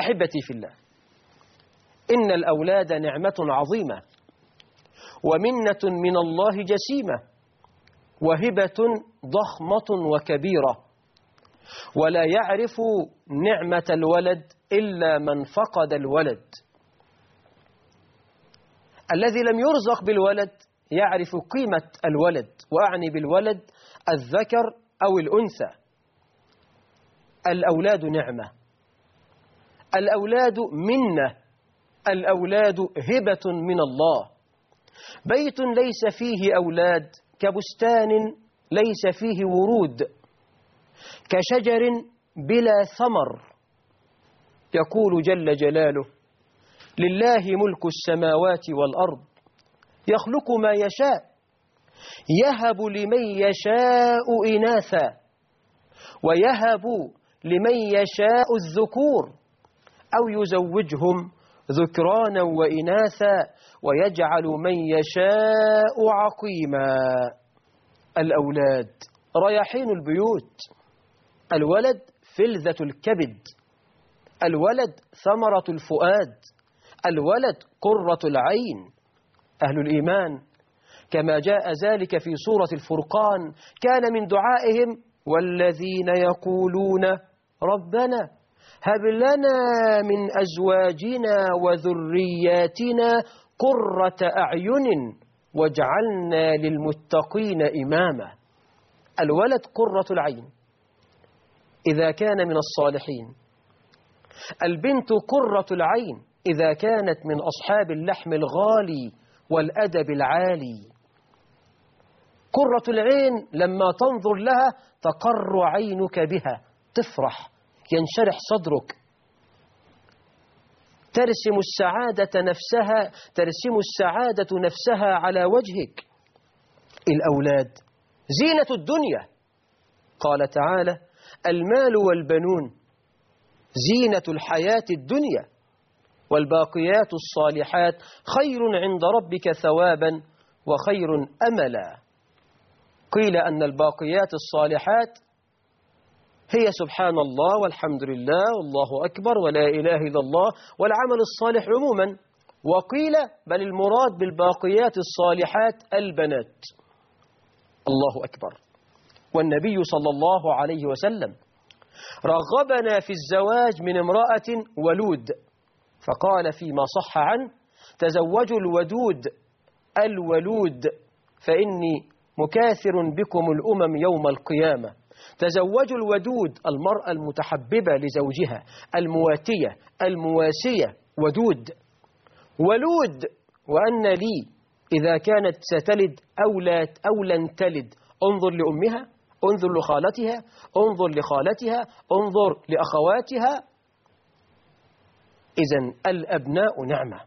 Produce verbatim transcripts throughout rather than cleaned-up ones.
أحبتي في الله، إن الأولاد نعمة عظيمة ومنة من الله جسيمة وهبة ضخمة وكبيرة، ولا يعرف نعمة الولد إلا من فقد الولد. الذي لم يرزق بالولد يعرف قيمة الولد، وأعني بالولد الذكر أو الأنثى. الأولاد نعمة، الأولاد منة، الأولاد هبة من الله. بيت ليس فيه أولاد كبستان ليس فيه ورود، كشجر بلا ثمر. يقول جل جلاله: لله ملك السماوات والأرض يخلق ما يشاء يهب لمن يشاء إناثا ويهب لمن يشاء الذكور أو يزوجهم ذكرانا وإناثا ويجعل من يشاء عقيما. الأولاد رياحين البيوت، الولد فلذة الكبد، الولد ثمرة الفؤاد، الولد قرة العين. أهل الإيمان كما جاء ذلك في سورة الفرقان كان من دعائهم: والذين يقولون ربنا هب لنا من أزواجنا وذرياتنا قرة أعين واجعلنا للمتقين إماما. الولد قرة العين إذا كان من الصالحين، البنت قرة العين إذا كانت من أصحاب اللحم الغالي والأدب العالي. قرة العين لما تنظر لها تقر عينك بها، تفرح، ينشرح صدرك، ترسم السعادة نفسها ترسم السعادة نفسها على وجهك. الأولاد زينة الدنيا، قال تعالى: المال والبنون زينة الحياة الدنيا والباقيات الصالحات خير عند ربك ثوابا وخير أملا. قيل أن الباقيات الصالحات هي سبحان الله والحمد لله والله أكبر ولا إله إلا الله والعمل الصالح عموما، وقيل بل المراد بالباقيات الصالحات البنات. الله أكبر. والنبي صلى الله عليه وسلم رغبنا في الزواج من امرأة ولود، فقال فيما صح عنه: تزوجوا الودود الولود فإني مكاثر بكم الأمم يوم القيامة. تزوجوا الودود، المرأة المتحببة لزوجها، المواتية المواسية، ودود. ولود، وأن لي إذا كانت ستلد أو, لا أو لن تلد، انظر لأمها، انظر لخالتها، انظر لخالتها، انظر لأخواتها. إذن الأبناء نعمة.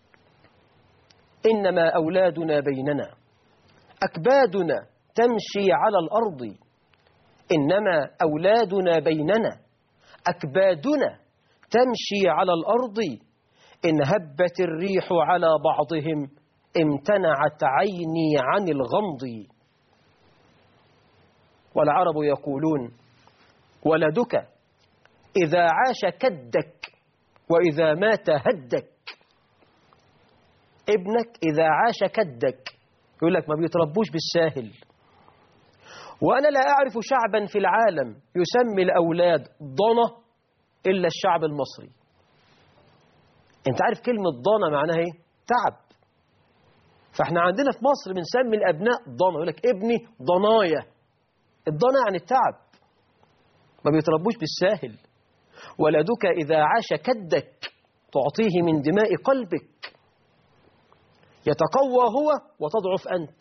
إنما أولادنا بيننا، أكبادنا تمشي على الأرض. إنما أولادنا بيننا، أكبادنا تمشي على الأرض. إن هبت الريح على بعضهم امتنعت عيني عن الغمض. والعرب يقولون: ولدك إذا عاش كدك وإذا مات هدك. ابنك إذا عاش كدك، يقول لك ما بيتربوش بالساهل. وأنا لا أعرف شعبا في العالم يسمي الأولاد ضنا إلا الشعب المصري. أنت عارف كلمة ضنا معناها إيه؟ تعب. فإحنا عندنا في مصر بنسمي الأبناء ضنا، يقول لك ابني ضنايا. الضنا يعني التعب، ما بيتربوش بالساهل. ولدك إذا عاش كدك، تعطيه من دماء قلبك، يتقوى هو وتضعف أنت.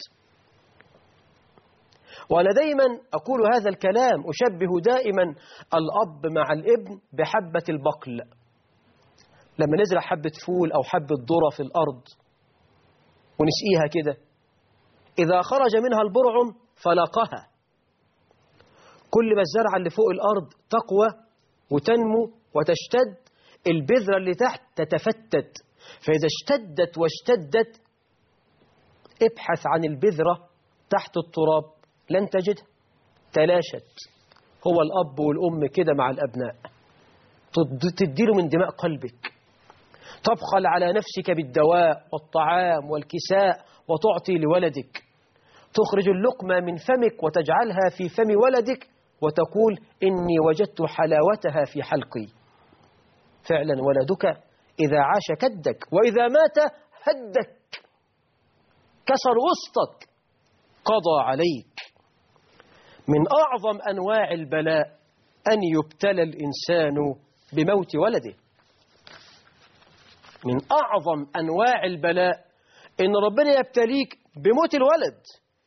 وأنا دايما أقول هذا الكلام، أشبه دائما الأب مع الابن بحبة البقل. لما نزرع حبة فول أو حبة ذرة في الأرض ونسقيها كده، إذا خرج منها البرعم فلقها، كل ما الزرعة اللي فوق الأرض تقوى وتنمو وتشتد، البذرة اللي تحت تتفتت. فإذا اشتدت واشتدت، ابحث عن البذرة تحت التراب لن تجدها، تلاشت. هو الأب والأم كده مع الأبناء، تديله من دماء قلبك، تبخل على نفسك بالدواء والطعام والكساء وتعطي لولدك، تخرج اللقمة من فمك وتجعلها في فم ولدك وتقول إني وجدت حلاوتها في حلقي. فعلا ولدك إذا عاش كدك وإذا مات هدك، كسر وسطك، قضى عليك. من أعظم أنواع البلاء أن يبتلى الإنسان بموت ولده. من أعظم أنواع البلاء إن ربنا يبتليك بموت الولد.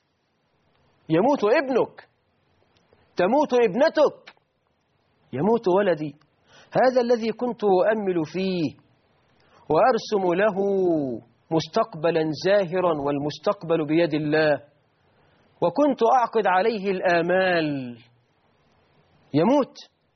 يموت ابنك، تموت ابنتك، يموت ولدي، هذا الذي كنت أؤمل فيه وأرسم له مستقبلا زاهرا والمستقبل بيد الله، وكنت أعقد عليه الآمال، يموت،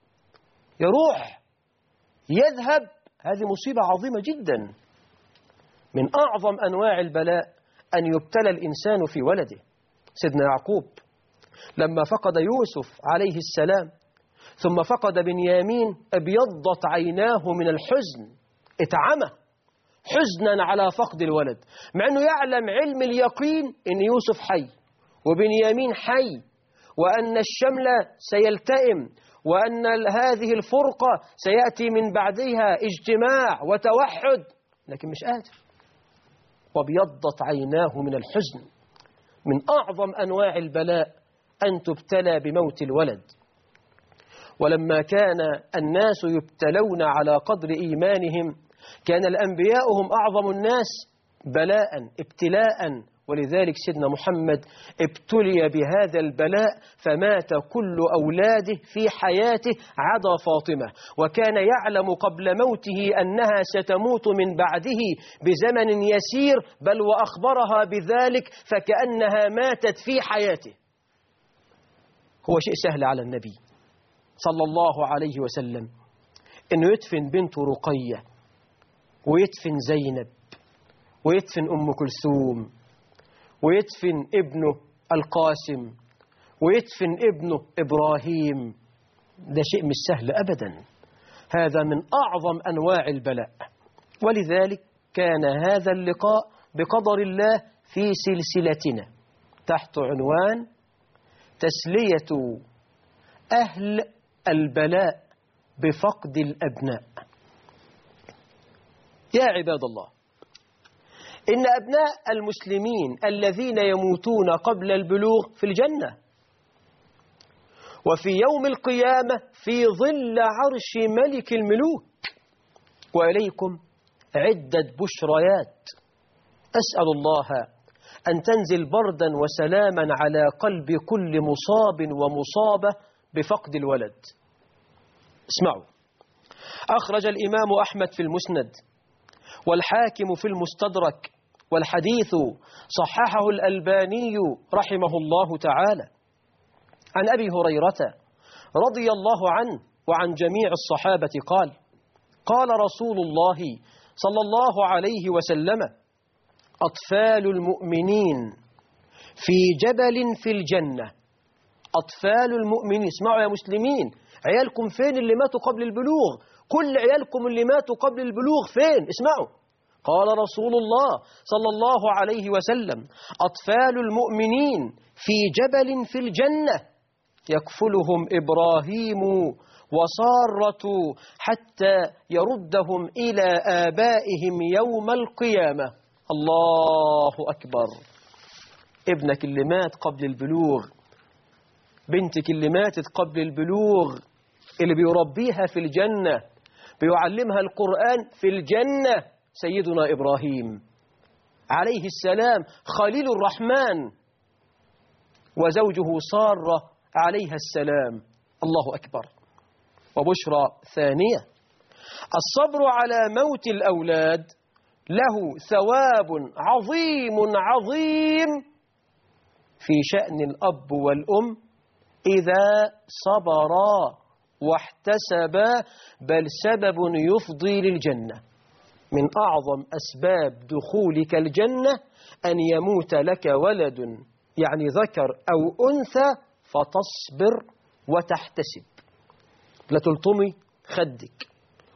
يروح، يذهب. هذه مصيبة عظيمة جدا. من أعظم أنواع البلاء أن يبتلى الإنسان في ولده. سيدنا يعقوب لما فقد يوسف عليه السلام ثم فقد بنيامين ابيضت عيناه من الحزن، اتعمى حزنا على فقد الولد، مع أنه يعلم علم اليقين أن يوسف حي وبنيامين حي، وأن الشمل سيلتئم، وأن هذه الفرقة سيأتي من بعدها اجتماع وتوحد، لكن مش قادر، وابيضت عيناه من الحزن. من أعظم أنواع البلاء أن تبتلى بموت الولد. ولما كان الناس يبتلون على قدر إيمانهم كان الأنبياء هم أعظم الناس بلاء ابتلاء، ولذلك سيدنا محمد ابتلي بهذا البلاء فمات كل أولاده في حياته عدا فاطمة، وكان يعلم قبل موته أنها ستموت من بعده بزمن يسير، بل وأخبرها بذلك فكأنها ماتت في حياته. هو شيء سهل على النبي صلى الله عليه وسلم أنه يدفن بنت رقية ويدفن زينب ويدفن أم كلثوم ويدفن ابنه القاسم ويدفن ابنه إبراهيم. ده شيء مش سهل أبدا، هذا من أعظم أنواع البلاء. ولذلك كان هذا اللقاء بقدر الله في سلسلتنا تحت عنوان تسلية أهل البلاء بفقد الأبناء. يا عباد الله، إن أبناء المسلمين الذين يموتون قبل البلوغ في الجنة، وفي يوم القيامة في ظل عرش ملك الملوك. وإليكم عدة بشريات، أسأل الله أن تنزل بردا وسلاما على قلب كل مصاب ومصابة بفقد الولد. اسمعوا. أخرج الإمام أحمد في المسند والحاكم في المستدرك، والحديث صححه الألباني رحمه الله تعالى، عن أبي هريرة رضي الله عنه وعن جميع الصحابة قال: قال رسول الله صلى الله عليه وسلم: أطفال المؤمنين في جبل في الجنة. أطفال المؤمنين، اسمعوا يا مسلمين، عيالكم فين اللي ماتوا قبل البلوغ؟ كل عيالكم اللي ماتوا قبل البلوغ فين؟ اسمعوا. قال رسول الله صلى الله عليه وسلم: أطفال المؤمنين في جبل في الجنة يكفلهم إبراهيم وسارة حتى يردهم إلى آبائهم يوم القيامة. الله أكبر. ابنك اللي مات قبل البلوغ، بنتك اللي ماتت قبل البلوغ، اللي بيربيها في الجنة، بيعلمها القرآن في الجنة، سيدنا إبراهيم عليه السلام خليل الرحمن، وزوجه سارة عليها السلام. الله أكبر. وبشرى ثانية: الصبر على موت الأولاد له ثواب عظيم عظيم في شأن الأب والأم إذا صبرا واحتسبا، بل سبب يفضي للجنة. من أعظم أسباب دخولك الجنة أن يموت لك ولد، يعني ذكر أو أنثى، فتصبر وتحتسب. لا تلطمي خدك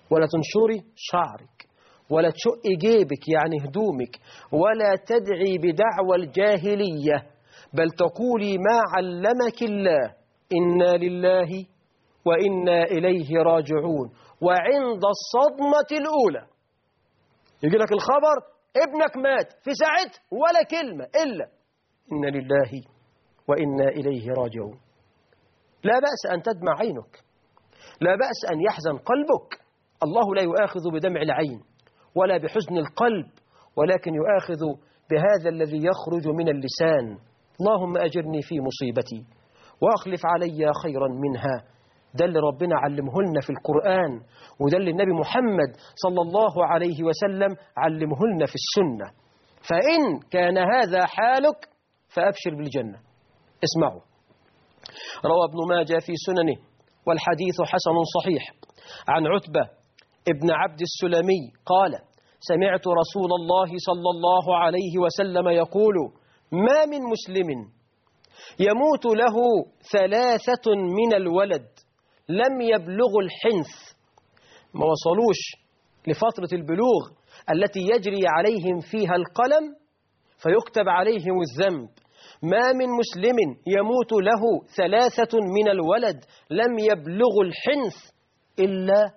ولا تنشري شعرك، ولا تشقي جيبك يعني هدومك، ولا تدعي بدعوى الجاهلية، بل تقولي ما علمك الله، إنا لله وإنا إليه راجعون. وعند الصدمة الأولى يجي لك الخبر ابنك مات، في ساعته ولا كلمة إلا إنا لله وإنا إليه راجعون. لا بأس أن تدمع عينك، لا بأس أن يحزن قلبك. الله لا يؤاخذ بدمع العين ولا بحزن القلب، ولكن يؤاخذ بهذا الذي يخرج من اللسان. اللهم أجرني في مصيبتي وأخلف علي خيرا منها. ده اللي ربنا علمه لنا في القرآن، وده اللي النبي محمد صلى الله عليه وسلم علمه لنا في السنة. فإن كان هذا حالك فأبشر بالجنة. اسمعوا، روى ابن ماجه في سننه والحديث حسن صحيح عن عتبة ابن عبد السلمي قال: سمعت رسول الله صلى الله عليه وسلم يقول: ما من مسلم يموت له ثلاثة من الولد لم يبلغوا الحنث، ما وصلوش لفترة البلوغ التي يجري عليهم فيها القلم فيكتب عليهم الذنب. ما من مسلم يموت له ثلاثة من الولد لم يبلغوا الحنث إلا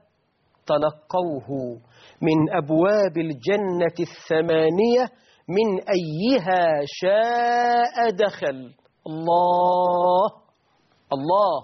تلقوه من أبواب الجنة الثمانية من أيها شاء دخل. الله الله،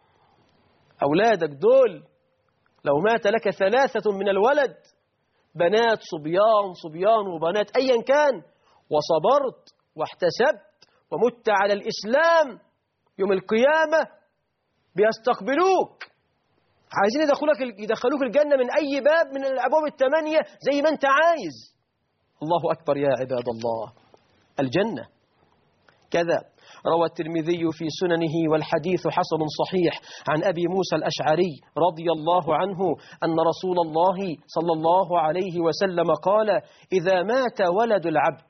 أولادك دول لو مات لك ثلاثة من الولد، بنات صبيان صبيان وبنات أيا كان، وصبرت واحتسبت ومت على الإسلام، يوم القيامة بيستقبلوك، عايزين يدخلوك يدخلوك الجنة من أي باب من الأبواب الثمانية زي ما أنت عايز. الله أكبر يا عباد الله، الجنة. كذا روى الترمذي في سننه والحديث حسن صحيح عن أبي موسى الأشعري رضي الله عنه أن رسول الله صلى الله عليه وسلم قال: إذا مات ولد العبد،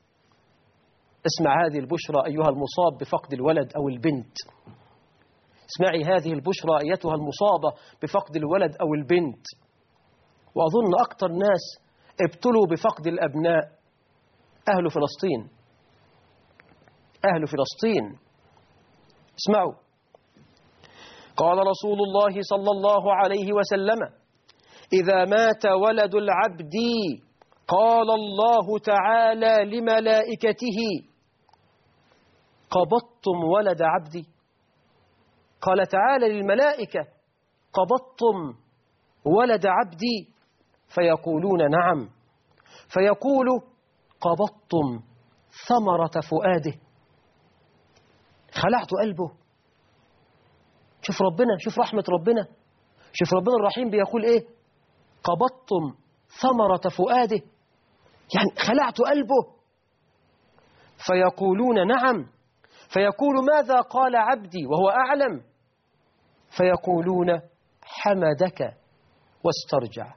اسمع هذه البشرى أيها المصاب بفقد الولد أو البنت، اسمعي هذه البشرى أيتها المصابة بفقد الولد أو البنت. وأظن أكثر ناس ابتلوا بفقد الأبناء أهل فلسطين، أهل فلسطين. اسمعوا، قال رسول الله صلى الله عليه وسلم: إذا مات ولد العبد قال الله تعالى لملائكته: قبضتم ولد عبدي؟ قال تعالى للملائكة: قبضتم ولد عبدي؟ فيقولون: نعم. فيقول: قبضتم ثمرة فؤاده، خلعت قلبه. شوف ربنا، شوف رحمة ربنا، شوف ربنا الرحيم بيقول إيه: قبضتم ثمرة فؤاده، يعني خلعت قلبه. فيقولون: نعم. فيقول: ماذا قال عبدي وهو أعلم؟ فيقولون: حمدك واسترجع.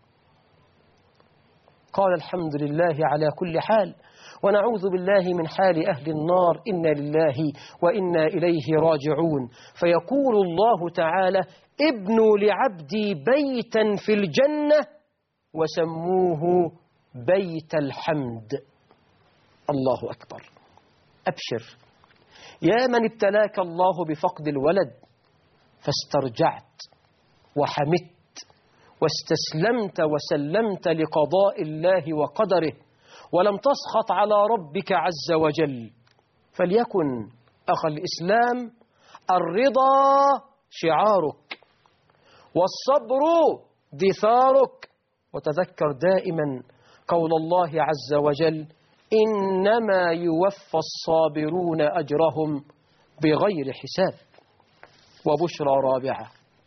قال: الحمد لله على كل حال، ونعوذ بالله من حال أهل النار، إنا لله وإنا إليه راجعون. فيقول الله تعالى: ابنوا لعبدي بيتا في الجنة وسموه بيت الحمد. الله أكبر. أبشر يا من ابتلاك الله بفقد الولد فاسترجعت وحمدت واستسلمت وسلمت لقضاء الله وقدره، ولم تسخط على ربك عز وجل. فليكن أخ الإسلام الرضا شعارك، والصبر دثارك، وتذكر دائما قول الله عز وجل: إنما يوفى الصابرون أجرهم بغير حساب. وبشرى رابعة: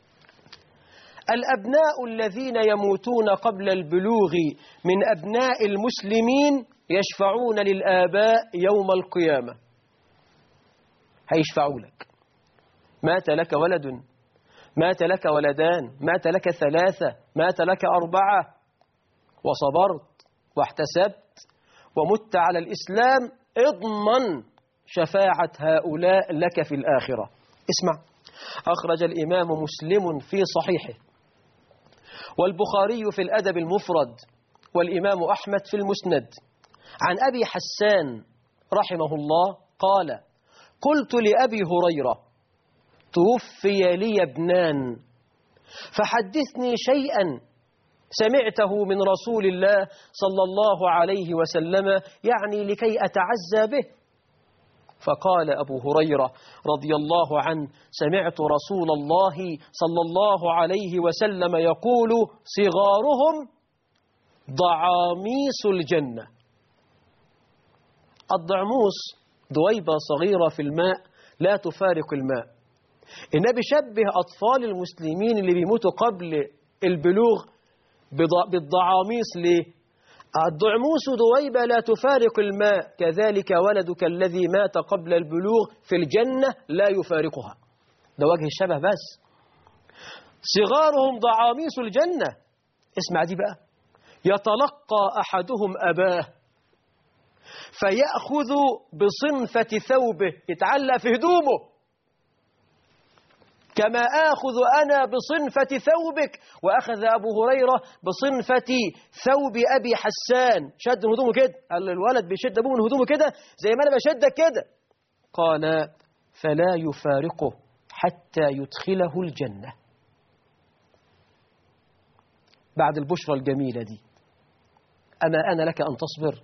الأبناء الذين يموتون قبل البلوغ من أبناء المسلمين يشفعون للآباء يوم القيامة. هيشفعوا لك. مات لك ولد، مات لك ولدان، مات لك ثلاثة، مات لك أربعة، وصبرت واحتسبت ومت على الإسلام، اضمن شفاعة هؤلاء لك في الآخرة. اسمع، أخرج الإمام مسلم في صحيحه والبخاري في الأدب المفرد، والإمام أحمد في المسند. عن أبي حسان رحمه الله قال: قلت لأبي هريرة: توفي لي ابنان فحدثني شيئا سمعته من رسول الله صلى الله عليه وسلم، يعني لكي أتعزى به. فقال أبو هريرة رضي الله عنه: سمعت رسول الله صلى الله عليه وسلم يقول: صغارهم ضعاميس الجنة. الضعموس دويبة صغيرة في الماء لا تفارق الماء. النبي شبه أطفال المسلمين اللي بيموتوا قبل البلوغ بالضعاميس. ليه؟ الضعموس دويبة لا تفارق الماء، كذلك ولدك الذي مات قبل البلوغ في الجنة لا يفارقها. ده وجه الشبه بس. صغارهم ضعاميس الجنة. اسمع دي بقى: يتلقى أحدهم أباه فيأخذ بصنفة ثوبه، يتعلق في هدومه، كما آخذ أنا بصنفة ثوبك. وأخذ أبو هريرة بصنفة ثوب أبي حسان، شد من هدومه كده. قال الولد بيشد أبوه من هدومه كده زي ما أنا بشدك كده. قال: فلا يفارقه حتى يدخله الجنة. بعد البشرى الجميلة دي، أما آن لك أن تصبر؟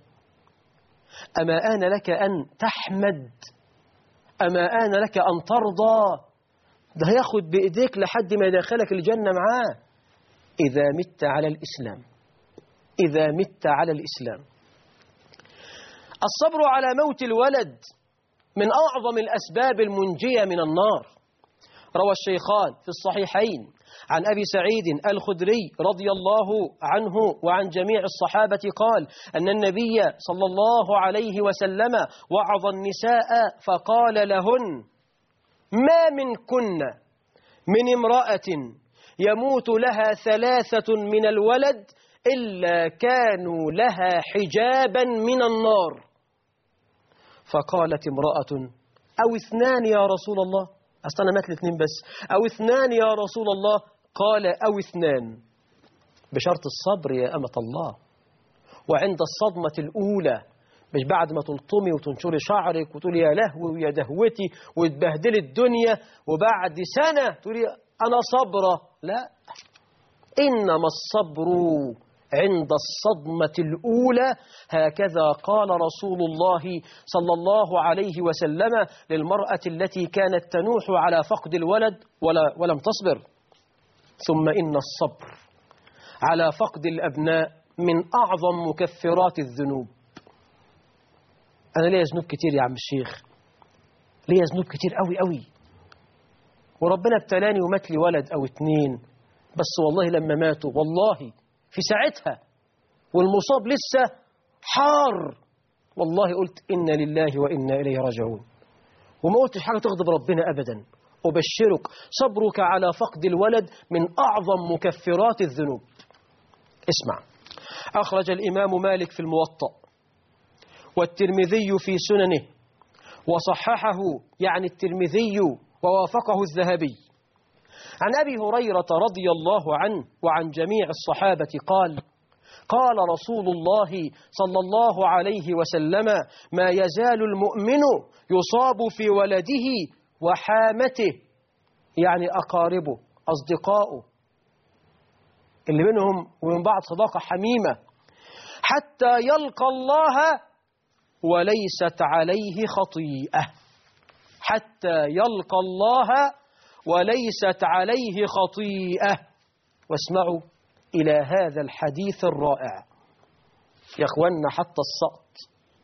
أما آن لك أن تحمد؟ أما آن لك أن ترضى؟ ده هياخد بإيديك لحد ما يدخلك الجنة معاه إذا مت على الإسلام. إذا مت على الإسلام. الصبر على موت الولد من أعظم الأسباب المنجية من النار. روى الشيخان في الصحيحين عن أبي سعيد الخدري رضي الله عنه وعن جميع الصحابة قال: أن النبي صلى الله عليه وسلم وعظ النساء فقال لهن: ما منكن من امرأة يموت لها ثلاثة من الولد إلا كانوا لها حجابا من النار. فقالت امرأة: أو اثنان يا رسول الله. أصلا مات الاثنين بس. أو اثنان يا رسول الله. قال: أو اثنان، بشرط الصبر يا أمة الله. وعند الصدمة الأولى، مش بعد ما تلطمي وتنشري شعرك وتقولي يا لهوي ويا دهوتي وتبهدلي الدنيا، وبعد سنة تقولي أنا صبرة. لا، إنما الصبر عند الصدمة الأولى. هكذا قال رسول الله صلى الله عليه وسلم للمرأة التي كانت تنوح على فقد الولد ولا ولم تصبر. ثم إن الصبر على فقد الأبناء من أعظم مكفرات الذنوب. أنا ليا ذنوب كتير يا عم الشيخ، ليا ذنوب كتير قوي قوي، وربنا ابتلاني ومات لي ولد أو اتنين بس. والله لما ماتوا، والله في ساعتها والمصاب لسه حار، والله قلت إنا لله وإنا إليه راجعون. وما قلتش حاجة تغضب ربنا أبدا. أبشرك، صبرك على فقد الولد من أعظم مكفرات الذنوب. اسمع: أخرج الإمام مالك في الموطأ، والترمذي في سننه، وصححه يعني الترمذي ووافقه الذهبي، عن أبي هريرة رضي الله عنه وعن جميع الصحابة قال: قال رسول الله صلى الله عليه وسلم: ما يزال المؤمن يصاب في ولده وحامته، يعني أقاربه أصدقائه اللي منهم ومن بعض صداقة حميمة، حتى يلقى الله وليست عليه خطيئة. حتى يلقى الله وليست عليه خطيئة. واسمعوا إلى هذا الحديث الرائع يا أخوانا. حتى السقط،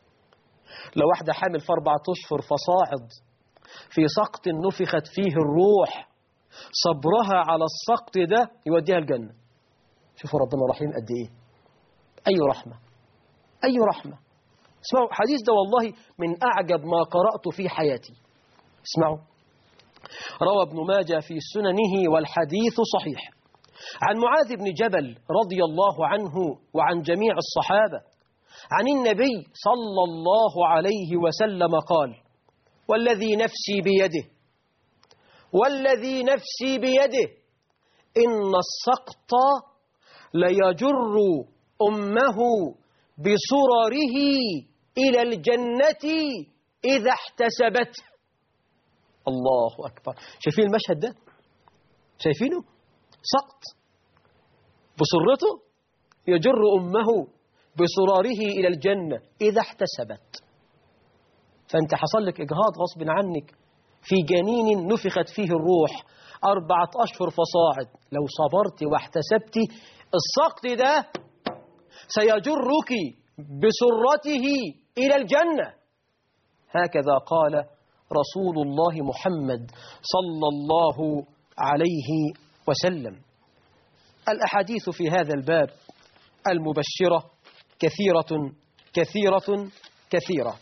لو واحدة حامل في أربعة أشهر فصاعد في سقط نفخت فيه الروح، صبرها على السقط ده يوديها الجنة. شوفوا ربنا رحيم قد إيه. أي رحمة، أي رحمة. اسمعوا حديث ده والله من أعجب ما قرأت في حياتي. اسمعوا: روى ابن ماجه في سننه والحديث صحيح، عن معاذ بن جبل رضي الله عنه وعن جميع الصحابة عن النبي صلى الله عليه وسلم قال: والذي نفسي بيده والذي نفسي بيده إن السقط ليجر أمه بسرره إلى الجنة إذا احتسبت. الله أكبر. شايفين المشهد ده؟ شايفينه؟ سقط بسرته يجر أمه بسراره إلى الجنة إذا احتسبت. فأنت حصل لك إجهاض غصب عنك في جنين نفخت فيه الروح أربعة أشهر فصاعد، لو صبرت واحتسبت السقط ده سيجرك بسرته إلى الجنة. هكذا قال رسول الله محمد صلى الله عليه وسلم. الأحاديث في هذا الباب المبشرة كثيرة كثيرة كثيرة،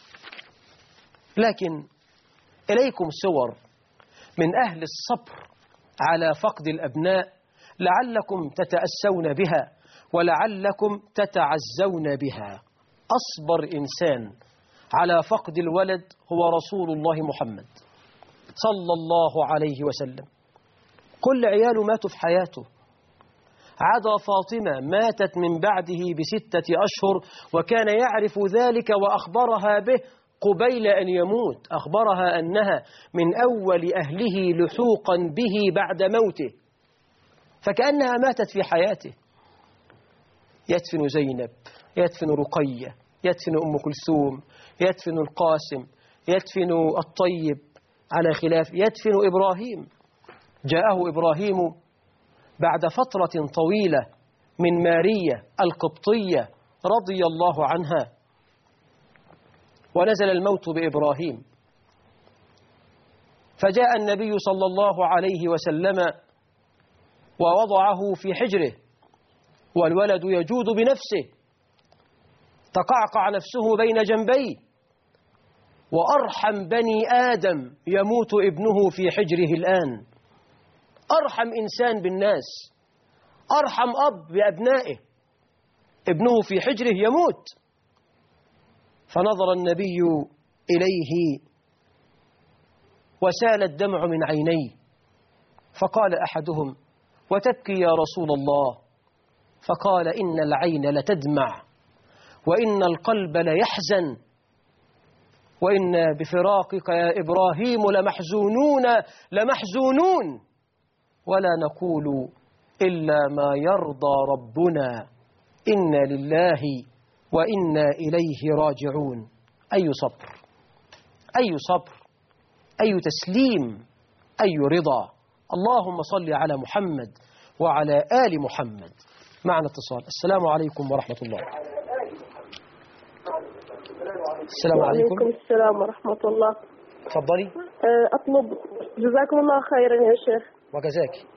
لكن إليكم صور من أهل الصبر على فقد الأبناء لعلكم تتأسون بها ولعلكم تتعزون بها. أصبر إنسان على فقد الولد هو رسول الله محمد صلى الله عليه وسلم. كل عياله ماتوا في حياته، عدا فاطمة ماتت من بعده بستة أشهر، وكان يعرف ذلك وأخبرها به قبيل أن يموت، أخبرها أنها من أول أهله لحوقا به بعد موته، فكأنها ماتت في حياته. يدفن زينب، يدفن رقية، يدفن أم كلثوم، يدفن القاسم، يدفن الطيب على خلاف، يدفن إبراهيم. جاءه إبراهيم بعد فترة طويلة من مارية القبطية رضي الله عنها، ونزل الموت بإبراهيم، فجاء النبي صلى الله عليه وسلم ووضعه في حجره والولد يجود بنفسه، تقعقع نفسه بين جنبيه، وأرحم بني آدم يموت ابنه في حجره الآن. أرحم إنسان بالناس، أرحم أب بأبنائه، ابنه في حجره يموت. فنظر النبي إليه وسال الدمع من عينيه، فقال أحدهم: وتبكي يا رسول الله؟ فقال: إن العين لتدمع وإن القلب ليحزن وإن بفراقك يا إبراهيم لمحزونون لمحزونون ولا نقول إلا ما يرضى ربنا، إنا لله وإنا إليه راجعون. أي صبر، أي صبر، أي تسليم، أي رضا. اللهم صل على محمد وعلى آل محمد. معنا اتصال. السلام عليكم ورحمة الله. السلام عليكم. وعليكم السلام ورحمة الله. تفضلي. أطلب، جزاكم الله خيرا يا شيخ. وجزاك.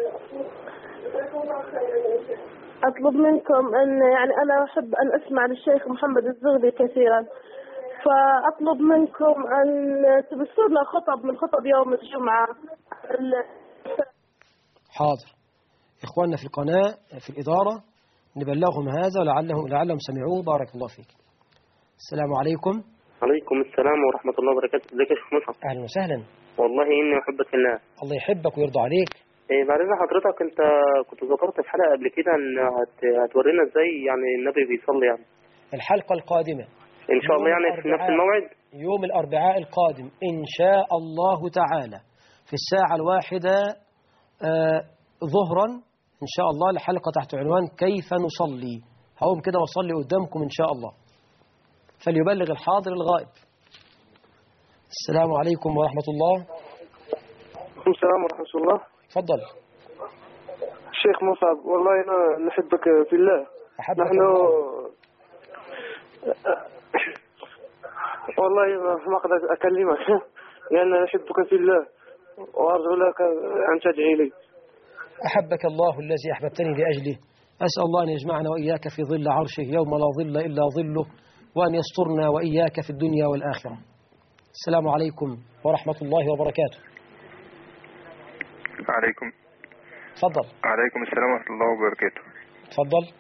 أطلب منكم أن يعني أنا أحب أن أسمع للشيخ محمد الزغبي كثيرا، فأطلب منكم أن تبثوا لنا خطب من خطب يوم الجمعة. حاضر. إخواننا في القناة في الإدارة نبلغهم هذا ولعلهم لعلهم سمعوه. بارك الله فيك. السلام عليكم. عليكم السلام ورحمة الله وبركاته. ازيك يا شيخ مصعب؟ أهلا وسهلا. والله إني أحبك في الله. الله يحبك ويرضى عليك. إيه بعد إذن حضرتك، أنت كنت ذكرت في حلقة قبل كده إن هت... هتورينا إزاي يعني النبي بيصلي يعني. الحلقة القادمة إن شاء الله يعني في نفس الموعد. يوم الأربعاء القادم إن شاء الله تعالى في الساعة الواحدة آه ظهرا إن شاء الله، الحلقة تحت عنوان كيف نصلي. هقوم كده وأصلي قدامكم إن شاء الله، فليبلغ الحاضر الغائب. السلام عليكم ورحمة الله. عليكم السلام ورحمة الله. تفضل. الشيخ مصعب، والله أنا نحبك في الله. أحبك نحن الله. والله ما أقدر أكلمك لأن نحبك في الله وأرجو لك أن تدعي لي. أحبك الله الذي أحببتني لأجله. أسأل الله أن يجمعنا وإياك في ظل عرشه يوم لا ظل إلا ظله، وأن يسترنا وإياك في الدنيا والآخرة. السلام عليكم ورحمة الله وبركاته. عليكم. تفضل. عليكم السلام ورحمة الله وبركاته. تفضل.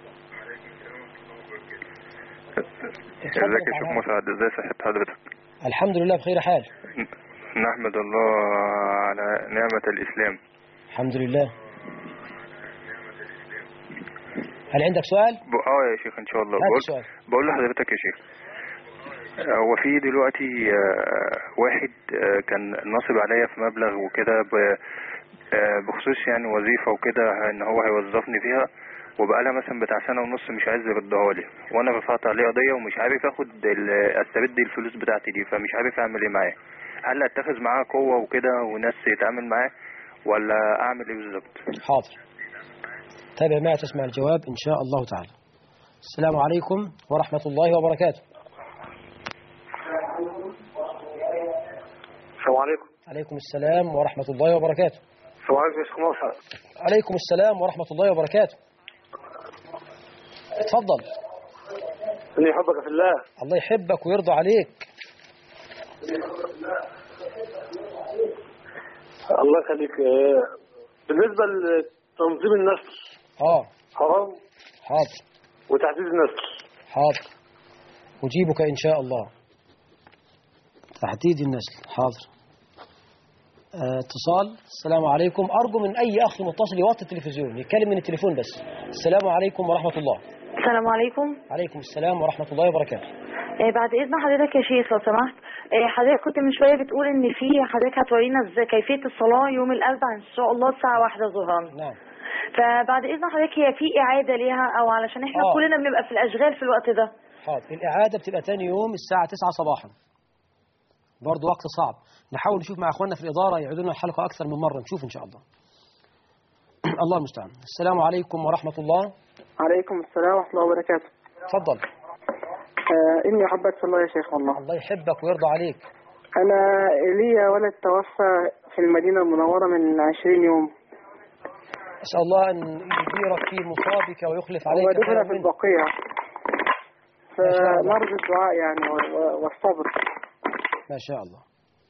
ازيك يا شيخ مسعد؟ ازاي صحة حضرتك؟ الحمد لله بخير حال. نحمد الله على نعمة الإسلام. الحمد لله. هل عندك سؤال؟ اه يا شيخ ان شاء الله. هات بقول السؤال. بقول لحضرتك يا شيخ، هو في دلوقتي آه، واحد آه، كان ناصب عليا في مبلغ وكده ب- آه، بخصوص يعني وظيفة وكده ان هو هيوظفني فيها، وبقالها مثلا بتاع سنة ونص مش عايز يردها لي، وانا رفعت عليه قضية ومش عارف اخد ال- استرد الفلوس بتاعتي دي، فمش عارف اعمل ايه معاه. هل اتخذ معاه قوة وكده وناس يتعامل معاه، ولا اعمل ايه بالظبط؟ حاضر، تابع معي تسمع الجواب إن شاء الله تعالى. السلام عليكم ورحمة الله وبركاته. السلام عليكم. عليكم السلام ورحمة الله وبركاته. السلام عليكم يا شيخ موسى. عليكم السلام ورحمة الله وبركاته. اتفضل. اني احبك في الله. الله يحبك ويرضى عليك. الله يخليك. آه، بالنسبة لتنظيم النسل اه حرام، حاضر وتعديد النسل حاضر، أجيبك إن شاء الله. تحديد النسل حاضر. آه، اتصال. السلام عليكم. أرجو من أي أخ متصل يوطي التلفزيون، يتكلم من التليفون بس. السلام عليكم ورحمة الله. السلام عليكم. عليكم السلام ورحمة الله وبركاته. آه بعد إذن حضرتك يا شيخ لو سمحت، آه حضرتك كنت من شوية بتقول إن في حضرتك هتورينا ازاي كيفية الصلاة يوم الأربعاء إن شاء الله الساعة واحدة ظهرا. نعم. فبعد إذن حضرتك هي في إعادة ليها أو علشان إحنا آه. كلنا بنبقى في الأشغال في الوقت ده؟ حاضر. الإعادة بتبقى تاني يوم الساعة تسعة صباحا، برضو وقت صعب. نحاول نشوف مع أخواننا في الإدارة يعيدوا لنا الحلقة أكثر من مرة، نشوف إن شاء الله. الله المستعان. السلام عليكم ورحمة الله. عليكم السلام ورحمة الله وبركاته. تفضل. آه إني أحبك في الله يا شيخ والله. الله يحبك ويرضى عليك. أنا لي ولد توفى في المدينة المنورة من عشرين يوم. أسأل الله أن يجيرك في مصابك ويخلف عليك ودفن خيرا في منه. البقيع، ما شاء الله. فنرجو الدعاء يعني و- والصبر. ما شاء الله.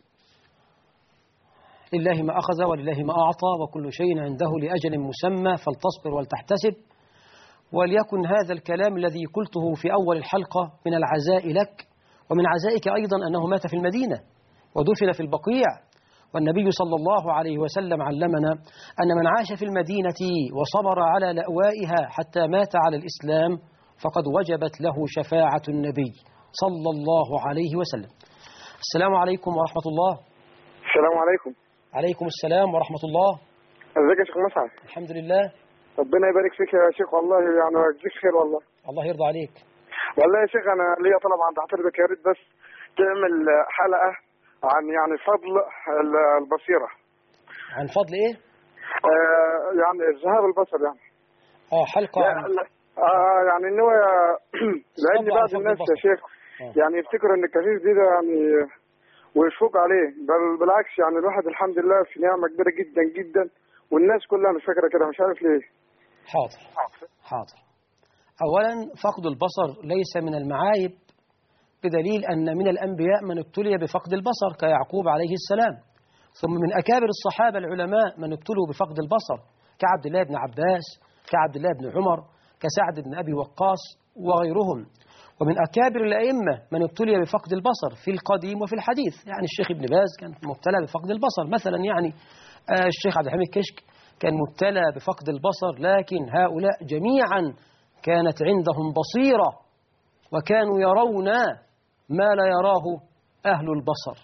لله ما أخذ ولله ما أعطى وكل شيء عنده لأجل مسمى، فلتصبر ولتحتسب. وليكن هذا الكلام الذي قلته في أول الحلقة من العزاء لك، ومن عزائك أيضا أنه مات في المدينة ودفن في البقيع. والنبي صلى الله عليه وسلم علمنا أن من عاش في المدينة وصبر على لأوائها حتى مات على الإسلام فقد وجبت له شفاعة النبي صلى الله عليه وسلم. السلام عليكم ورحمة الله. السلام عليكم. عليكم السلام ورحمة الله. ازيك يا شيخ مسعد؟ الحمد لله. ربنا يبارك فيك يا شيخ والله، يعني يجزيك خير والله. الله يرضى عليك. والله يا شيخ انا ليا طلب عند حضرتك، يا ريت بس تعمل حلقة عن يعني فضل ال- البصيرة. عن فضل إيه؟ آه يعني ذهاب البصر يعني. آه حلقة لا عن لا آه يعني ان هو لان على بعض فقد الناس البصر. يا شيخ آه. يعني يفتكر ان الكفيف دي ده يعني ويشفق عليه، بل بالعكس يعني الواحد الحمد لله في نعمة كبيرة جدا جدا، والناس كلها مش فاكرة كده، مش عارف ليه. حاضر حاضر. أولا فقد البصر ليس من المعايب، بدليل أن من الأنبياء من ابتلي بفقد البصر كيعقوب عليه السلام، ثم من أكابر الصحابة العلماء من ابتلوا بفقد البصر كعبد الله بن عباس، كعبد الله بن عمر، كسعد بن أبي وقاص وغيرهم. ومن أكابر الأئمة من ابتلي بفقد البصر في القديم وفي الحديث، يعني الشيخ ابن باز كان مبتلى بفقد البصر مثلا، يعني آه الشيخ عبد الحميد كشك كان مبتلى بفقد البصر، لكن هؤلاء جميعا كانت عندهم بصيرة وكانوا يرون ما لا يراه أهل البصر.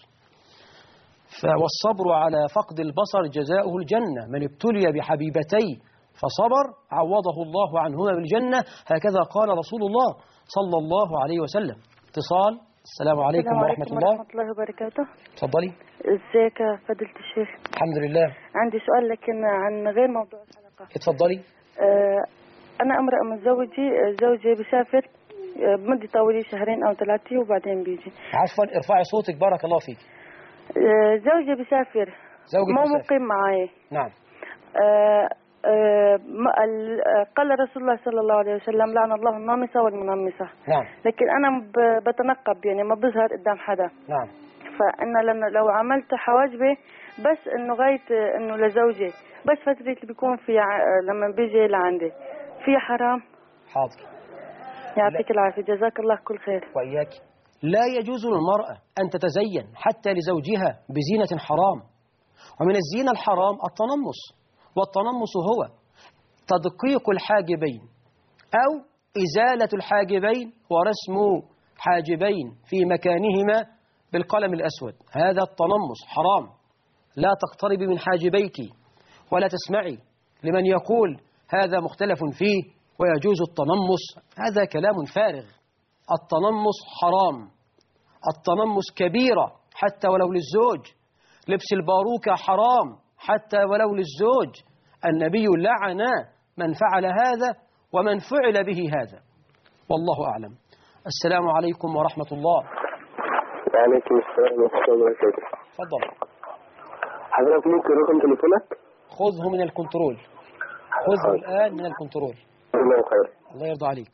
والصبر على فقد البصر جزاؤه الجنة، من ابتلي بحبيبتي فصبر عوضه الله عنهما بالجنة، هكذا قال رسول الله صلى الله عليه وسلم. اتصال. السلام عليكم السلام ورحمة عليكم الله. ورحمة الله وبركاته. تفضلي. ازيك يا فضيلة الشيخ؟ الحمد لله. عندي سؤال لكن عن غير موضوع الحلقة. اتفضلي. آه أنا امرأة متزوجة، زوجي بيسافر آه، بمدة طويلة شهرين أو ثلاثة وبعدين بيجي. عفوا ارفعي صوتك بارك الله فيك. آه، زوجي بيسافر، زوجك ما مسافر. مقيم معي. نعم. آه، آه، ما- ال- آه، قال رسول الله صلى الله عليه وسلم لعن الله النامصة والمنمصة. نعم. لكن أنا ب- بتنقب يعني ما بظهر قدام حدا. نعم. فأنا لما لو عملت حواجبي بس إنه غاية إنه لزوجي، بس فترة اللي بيكون في ع- لما بيجي لعندي في حرام. حاضر. يعطيك العافية، جزاك الله كل خير. وإياك. لا يجوز للمرأة أن تتزين حتى لزوجها بزينة حرام، ومن الزينة الحرام التنمص، والتنمص هو تدقيق الحاجبين أو إزالة الحاجبين ورسم حاجبين في مكانهما بالقلم الأسود. هذا التنمص حرام. لا تقتربي من حاجبيك ولا تسمعي لمن يقول هذا مختلف فيه ويجوز التنمص. هذا كلام فارغ. التنمص حرام. التنمص كبيرة حتى ولو للزوج. لبس الباروكة حرام حتى ولو للزوج. النبي لعن من فعل هذا ومن فعل به هذا. والله أعلم. السلام عليكم ورحمة الله. وعليكم السلام ورحمة الله وبركاته. تفضل. حضرتك ممكن رقم تليفونك؟ خذه من الكنترول. خذه الآن من الكنترول. الله خير. الله يرضى عليك.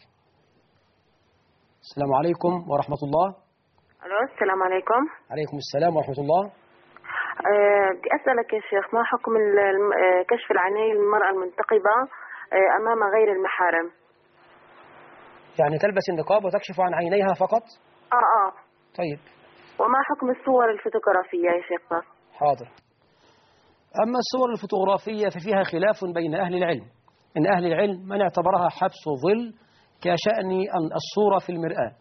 السلام عليكم ورحمة الله. الو السلام عليكم. عليكم السلام ورحمة الله. أه بدي أسألك يا شيخ، ما حكم كشف العينين للمرأة المنتقبة أمام غير المحارم؟ يعني تلبس النقاب وتكشف عن عينيها فقط؟ اه اه. طيب. وما حكم الصور الفوتوغرافية يا شيخ؟ حاضر. أما الصور الفوتوغرافية ففيها خلاف بين أهل العلم. إن أهل العلم من اعتبرها حبس ظل كشأن الصورة في المرآة،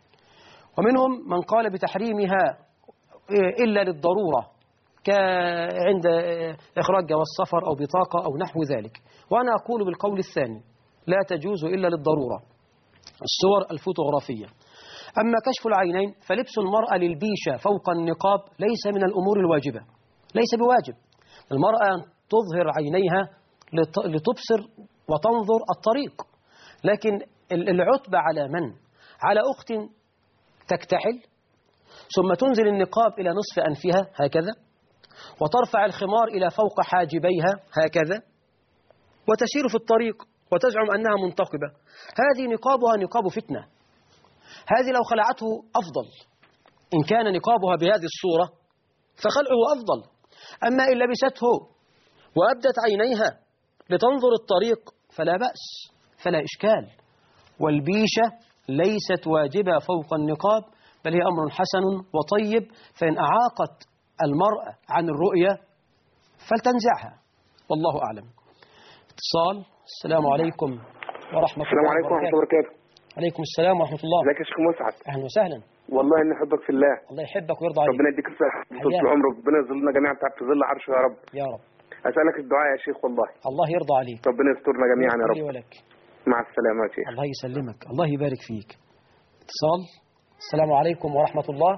ومنهم من قال بتحريمها إلا للضرورة كعند إخراج جواز سفر أو بطاقة أو نحو ذلك. وأنا أقول بالقول الثاني، لا تجوز إلا للضرورة الصور الفوتوغرافية. أما كشف العينين فلبس المرأة للبيشة فوق النقاب ليس من الأمور الواجبة، ليس بواجب. المرأة تظهر عينيها لتبصر وتنظر الطريق، لكن العتبة على من؟ على أخت تكتحل ثم تنزل النقاب إلى نصف أنفها هكذا، وترفع الخمار إلى فوق حاجبيها هكذا، وتسير في الطريق وتزعم أنها منتقبة. هذه نقابها نقاب فتنة. هذه لو خلعته أفضل، إن كان نقابها بهذه الصورة فخلعه أفضل. أما إن لبسته وأبدت عينيها لتنظر الطريق فلا بأس، فلا إشكال. والبيشة ليست واجبة فوق النقاب، بل هي أمر حسن وطيب، فإن أعاقت المرأة عن الرؤية فلتنزعها. والله أعلم. اتصال. السلام عليكم ورحمة السلام الله عليكم ورحمة الله وبركاته. عليكم السلام ورحمة الله. ازيك يا شيخ مسعد؟ أهلا وسهلا. والله إني أحبك في الله. الله يحبك ويرضى عليك. ربنا يديك الصحة طول العمر، ربنا يظلنا جميعا تحت ظل عرشه يا رب. يا رب. أسألك الدعاء يا شيخ والله. الله يرضى عليك. ربنا يسترنا جميعا يا رب. ولك. مع السلامة يا شيخ. الله يسلمك، الله يبارك فيك. اتصال. السلام عليكم ورحمة الله.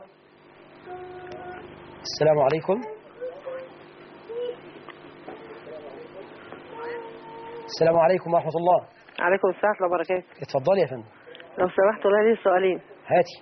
السلام عليكم. السلام عليكم ورحمة الله. عليكم السلام ورحمة الله وبركاته. اتفضلي يا فندم. لو سمحت والله لي سؤالين. هاتي.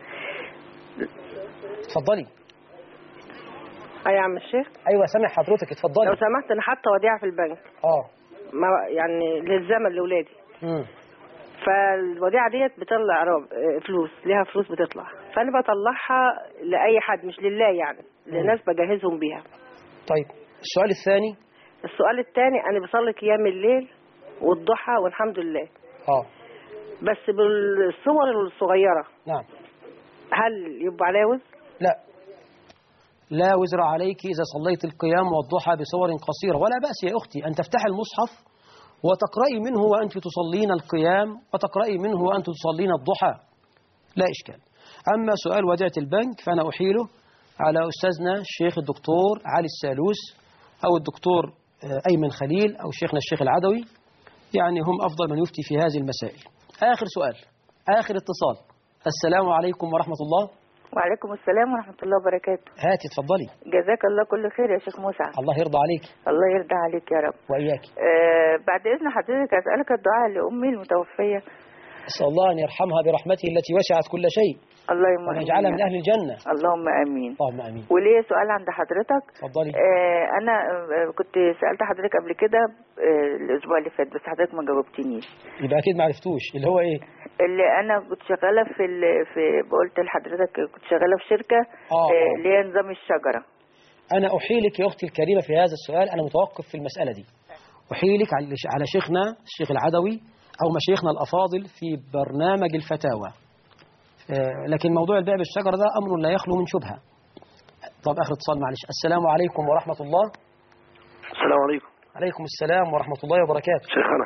اتفضلي. أي يا عم الشيخ؟ أيوة سامع حضرتك، اتفضلي. لو سمحت أنا حاطة وديعة في البنك. اه. ما يعني للزمن لأولادي. امم. فالوديعة ديت بتطلع فلوس، ليها فلوس بتطلع، فأنا بطلعها لأي حد مش لله، يعني لناس بجهزهم بيها. طيب السؤال الثاني. السؤال الثاني، أنا بصلي قيام الليل والضحى والحمد لله. اه. بس بالصور الصغيرة. نعم. هل يبقى عليها وزر؟ لا. لا وزر عليك إذا صليت القيام والضحى بصور قصيرة، ولا بأس يا أختي أن تفتح المصحف وتقرأي منه وأنت تصلين القيام وتقرأي منه وأنت تصلين الضحى، لا إشكال. أما سؤال وديعة البنك فأنا أحيله على أستاذنا الشيخ الدكتور علي السالوس أو الدكتور أيمن خليل أو شيخنا الشيخ العدوي، يعني هم أفضل من يفتي في هذه المسائل. آخر سؤال، آخر اتصال. السلام عليكم ورحمة الله. وعليكم السلام ورحمة الله وبركاته. هاتي اتفضلي. جزاك الله كل خير يا شيخ مسعد. الله يرضى عليك. الله يرضى عليك يا رب. وإياك. آه بعد إذن حضرتك أسألك الدعاء لأمي المتوفية. أسأل الله أن يرحمها برحمته التي وسعت كل شيء. الله يمين. ونجعلها من أهل الجنة. اللهم آمين. اللهم آمين. وليه سؤال عند حضرتك. اتفضلي. آه أنا آه كنت سألت حضرتك قبل كده آه الأسبوع اللي فات، بس حضرتك ما جاوبتنيش. يبقى أكيد ما عرفتوش اللي هو إيه؟ اللي انا كنت شغاله في في قلت لحضرتك كنت شغاله في شركه اللي هي نظام الشجره. انا احيلك يا اختي الكريمه في هذا السؤال، انا متوقف في المساله دي. احيلك على شيخنا الشيخ العدوي او مشايخنا الافاضل في برنامج الفتاوى. لكن موضوع البيع بالشجره ده امر لا يخلو من شبهه. طب اخر اتصال معلش. السلام عليكم ورحمه الله. السلام عليكم. عليكم السلام ورحمه الله وبركاته. شيخنا.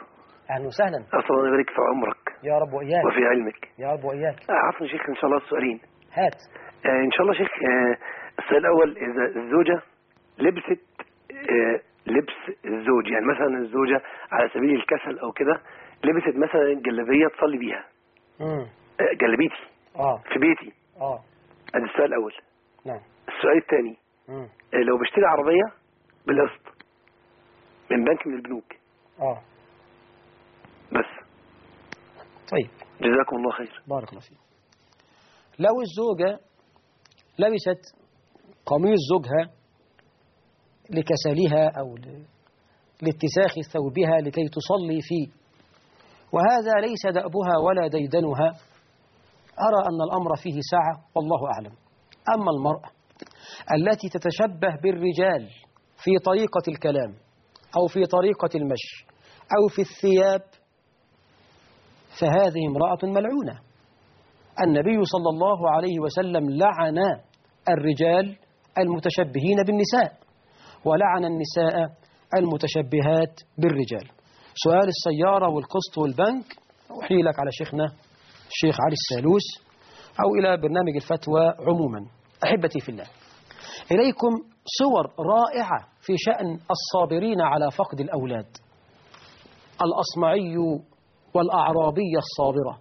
أهلا وسهلا. أسأل الله يبارك في عمرك يا رب وإياك وفي علمك. يا رب وإياك. عفوا شيخ إن شاء الله السؤالين. هات. آه إن شاء الله شيخ. آه السؤال الأول، إذا الزوجة لبست آه لبس الزوج، يعني مثلا الزوجة على سبيل الكسل أو كده لبست مثلا جلابية تصلي بيها. امم آه جلابيتي اه في بيتي. اه هذا السؤال الأول. نعم. السؤال الثاني، آه لو بشتري عربية بالقسط من بنك من البنوك. اه بس. طيب جزاكم الله خير. بارك الله فيك. لو الزوجة لبست قميص زوجها لكسلها أو لاتساخ ثوبها لكي تصلي فيه، وهذا ليس دأبها ولا ديدنها، أرى أن الأمر فيه سعة والله أعلم. أما المرأة التي تتشبه بالرجال في طريقة الكلام أو في طريقة المشي أو في الثياب فهذه امرأة ملعونة. النبي صلى الله عليه وسلم لعن الرجال المتشبهين بالنساء ولعن النساء المتشبهات بالرجال. سؤال السيارة والقسط والبنك أحيلك على شيخنا الشيخ علي السالوس أو إلى برنامج الفتوى عموما. أحبتي في الله، إليكم صور رائعة في شأن الصابرين على فقد الأولاد. الأصمعي والأعرابية الصابرة،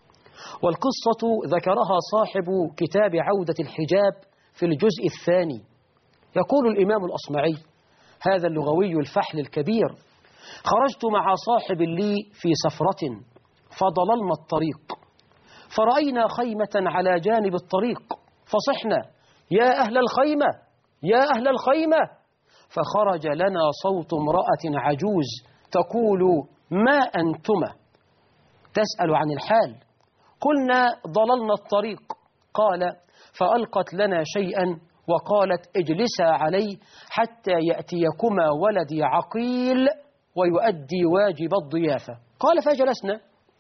والقصة ذكرها صاحب كتاب عودة الحجاب في الجزء الثاني. يقول الإمام الأصمعي هذا اللغوي الفحل الكبير: خرجت مع صاحب لي في سفرة فضللنا الطريق فرأينا خيمة على جانب الطريق فصحنا: يا أهل الخيمة يا أهل الخيمة. فخرج لنا صوت امرأة عجوز تقول: ما أنتما؟ تسأل عن الحال. قلنا: ضللنا الطريق. قال: فألقت لنا شيئا وقالت: اجلسا عليه حتى يأتيكما ولدي عقيل ويؤدي واجب الضيافة. قال: فجلسنا،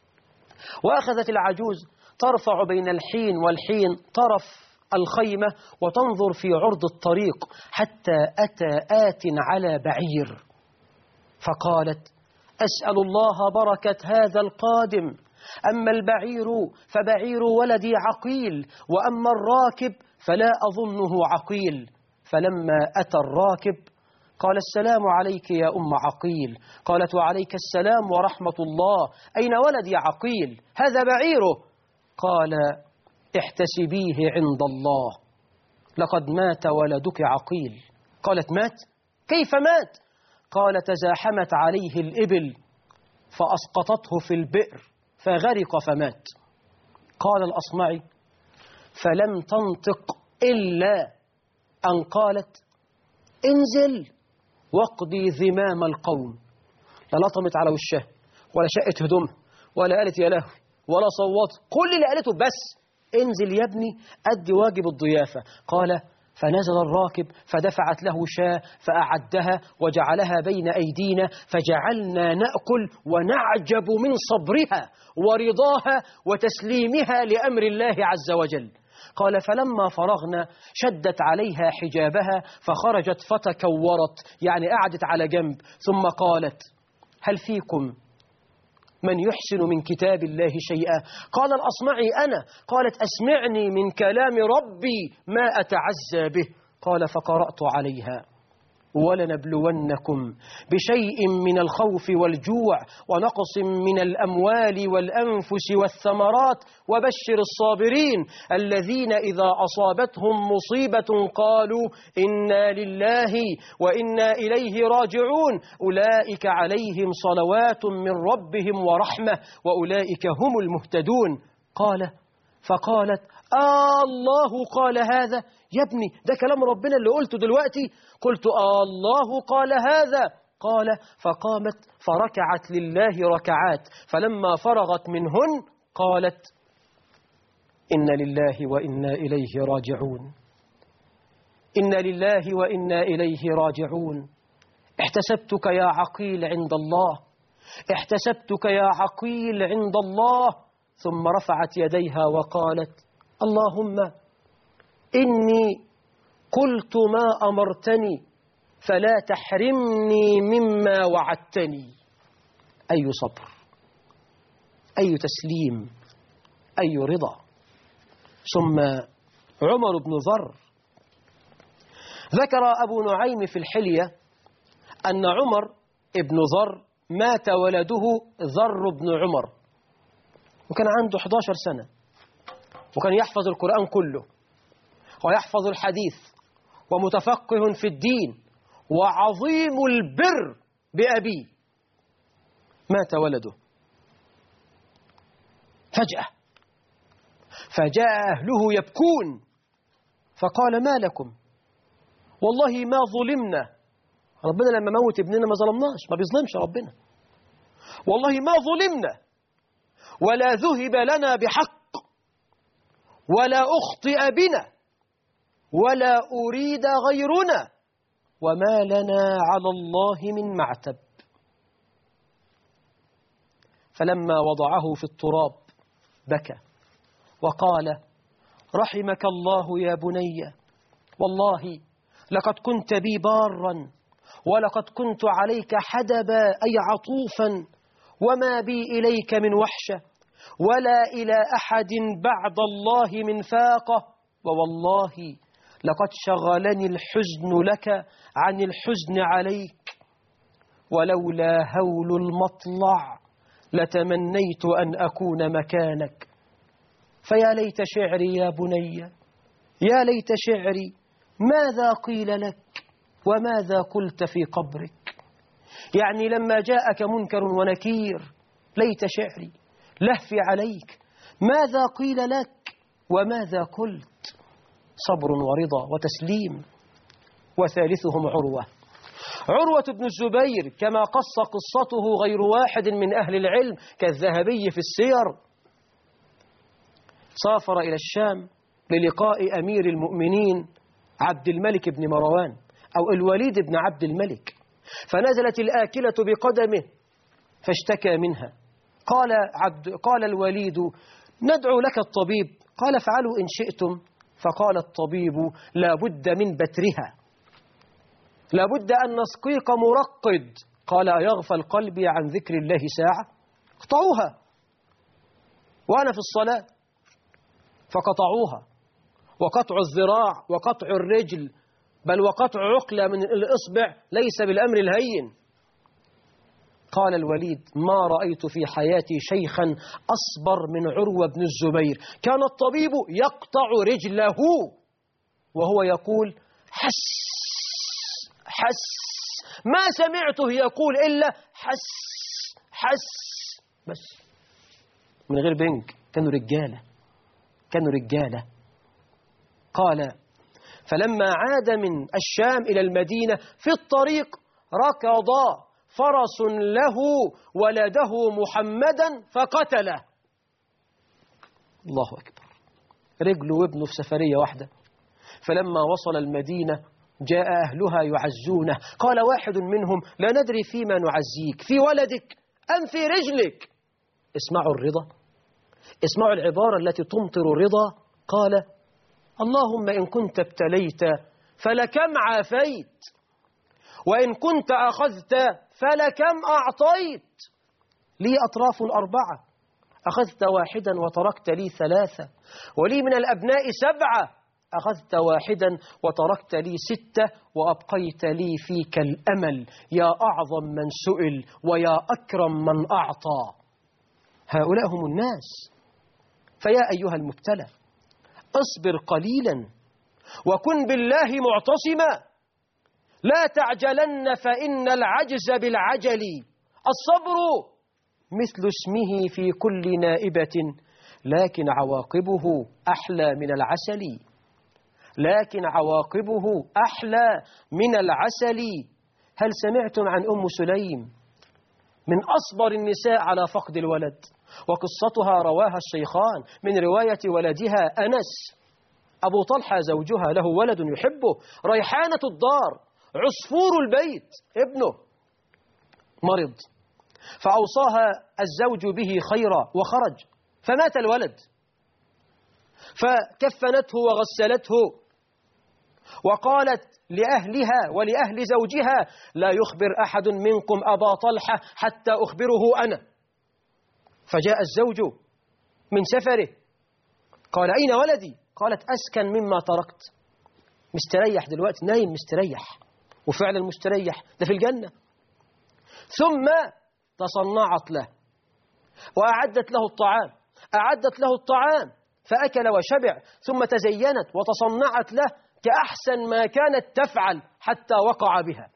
وأخذت العجوز ترفع بين الحين والحين طرف الخيمة وتنظر في عرض الطريق حتى أتى آت على بعير، فقالت: أسأل الله بركة هذا القادم، أما البعير فبعير ولدي عقيل، وأما الراكب فلا أظنه عقيل. فلما أتى الراكب قال: السلام عليك يا أم عقيل. قالت: وعليك السلام ورحمة الله، أين ولدي عقيل؟ هذا بعيره. قال: احتسبيه عند الله، لقد مات ولدك عقيل. قالت: مات؟ كيف مات؟ قال: تزاحمت عليه الإبل فأسقطته في البئر فغرق فمات. قال الأصمعي: فلم تنطق إلا أن قالت: انزل واقضي ذمام القوم. لا لطمت على وشها ولا شقت هدومها ولا قالت يا لهوي ولا صوت، كل اللي قالته بس: انزل يا ابني أدي واجب الضيافة. قال: فنزل الراكب فدفعت له شاة فأعدها وجعلها بين أيدينا فجعلنا نأكل ونعجب من صبرها ورضاها وتسليمها لأمر الله عز وجل. قال: فلما فرغنا شدت عليها حجابها فخرجت فتكورت، يعني قعدت على جنب، ثم قالت: هل فيكم من يحسن من كتاب الله شيئا؟ قال الأصمعي: أنا. قالت: أسمعني من كلام ربي ما أتعزى به. قال: فقرأت عليها: ولنبلونكم بشيء من الخوف والجوع ونقص من الأموال والأنفس والثمرات وبشر الصابرين الذين إذا أصابتهم مصيبة قالوا إنا لله وإنا إليه راجعون أولئك عليهم صلوات من ربهم ورحمة وأولئك هم المهتدون. قال: فقالت: آه الله قال هذا؟ يا ابني ده كلام ربنا اللي قلته دلوقتي. قلت: آه الله قال هذا. قال: فقامت فركعت لله ركعات، فلما فرغت منهن قالت: إنا لله وإنا إليه راجعون، إنا لله وإنا إليه راجعون. احتسبتك يا عقيل عند الله، احتسبتك يا عقيل عند الله. ثم رفعت يديها وقالت: اللهم إني قلت ما أمرتني فلا تحرمني مما وعدتني. أي صبر أي تسليم، أي رضا. ثم عمر بن ذر، ذكر أبو نعيم في الحلية أن عمر بن ذر مات ولده ذر بن عمر، وكان عنده إحدى عشرة سنة، وكان يحفظ القرآن كله ويحفظ الحديث ومتفقه في الدين وعظيم البر بأبيه. مات ولده فجأة، فجاء أهله يبكون، فقال: ما لكم؟ والله ما ظلمنا، ربنا لما موت ابننا ما ظلمناش، ما بيظلمش ربنا، والله ما ظلمنا ولا ذهب لنا بحق ولا أخطئ بنا ولا أريد غيرنا وما لنا على الله من معتب. فلما وضعه في التراب بكى وقال: رحمك الله يا بني، والله لقد كنت بي بارا ولقد كنت عليك حدبا أي عطوفا، وما بي إليك من وحشة ولا إلى أحد بعد الله من فاقة، ووالله لقد شغلني الحزن لك عن الحزن عليك، ولولا هول المطلع لتمنيت أن أكون مكانك. فيا ليت شعري يا بني، يا ليت شعري، ماذا قيل لك وماذا قلت في قبرك؟ يعني لما جاءك منكر ونكير، ليت شعري لهفي عليك، ماذا قيل لك وماذا قلت؟ صبر ورضا وتسليم. وثالثهم عروة، عروة بن الزبير، كما قص قصته غير واحد من أهل العلم كالذهبي في السير. سافر إلى الشام للقاء أمير المؤمنين عبد الملك بن مروان أو الوليد بن عبد الملك، فنزلت الآكلة بقدمه فاشتكى منها. قال, عبد قال الوليد: ندعو لك الطبيب. قال: افعلوا إن شئتم. فقال الطبيب: لا بد من بترها، لا بد أن نسقيك مرقد. قال: أيغفل قلبي عن ذكر الله ساعة؟ اقطعوها وأنا في الصلاة. فقطعوها، وقطع الذراع وقطع الرجل بل وقطع عقلة من الإصبع ليس بالأمر الهين. قال الوليد: ما رأيت في حياتي شيخا أصبر من عروة بن الزبير، كان الطبيب يقطع رجله وهو يقول: حس حس، ما سمعته يقول إلا حس حس بس، من غير بنك. كانوا رجالة، كانوا رجالة. قال: فلما عاد من الشام إلى المدينة في الطريق ركض فرس له ولده محمدا فقتله. الله أكبر، رجله وابنه في سفرية واحدة. فلما وصل المدينة جاء أهلها يعزونه. قال واحد منهم: لا ندري فيما نعزيك، في ولدك أم في رجلك؟ اسمعوا الرضا، اسمعوا العبارة التي تمطر الرضا. قال: اللهم إن كنت ابتليت فلكم عافيت، وإن كنت أخذت فلكم أعطيت. لي أطراف أربعة، أخذت واحدا وتركت لي ثلاثة، ولي من الأبناء سبعة، أخذت واحدا وتركت لي ستة، وأبقيت لي فيك الأمل، يا أعظم من سئل ويا أكرم من أعطى. هؤلاء هم الناس. فيا أيها المبتلى، اصبر قليلا وكن بالله معتصما، لا تعجلن فإن العجز بالعجل، الصبر مثل اسمه في كل نائبة، لكن عواقبه أحلى من العسل، لكن عواقبه أحلى من العسل. هل سمعتم عن أم سليم من أصبر النساء على فقد الولد؟ وقصتها رواها الشيخان من رواية ولدها أنس. أبو طلحة زوجها له ولد يحبه، ريحانة الدار، عصفور البيت، ابنه مرض، فأوصاها الزوج به خيرا وخرج، فمات الولد، فكفنته وغسلته وقالت لأهلها ولأهل زوجها: لا يخبر أحد منكم أبا طلحة حتى أخبره أنا. فجاء الزوج من سفره قال أين ولدي؟ قالت أسكن مما تركت، مستريح دلوقتي، نايم مستريح، وفعلا مستريح، ده في الجنة. ثم تصنعت له وأعدت له الطعام، أعدت له الطعام فأكل وشبع، ثم تزينت وتصنعت له كأحسن ما كانت تفعل حتى وقع بها.